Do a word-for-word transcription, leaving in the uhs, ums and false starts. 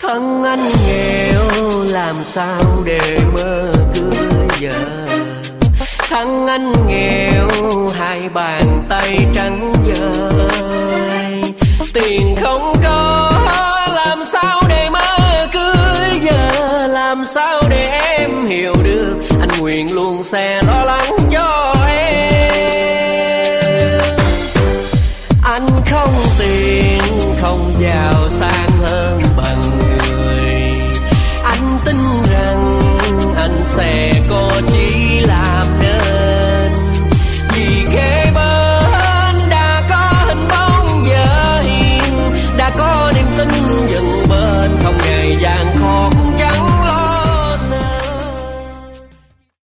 Thân anh nghèo làm sao để mơ cưới vợ. Thân anh nghèo hai bàn tay trắng dơi. Tiền không có làm sao để mơ cưới vợ. Làm sao để em hiểu được anh nguyện luôn sẽ lo lắng cho em. Anh không tiền không giàu sang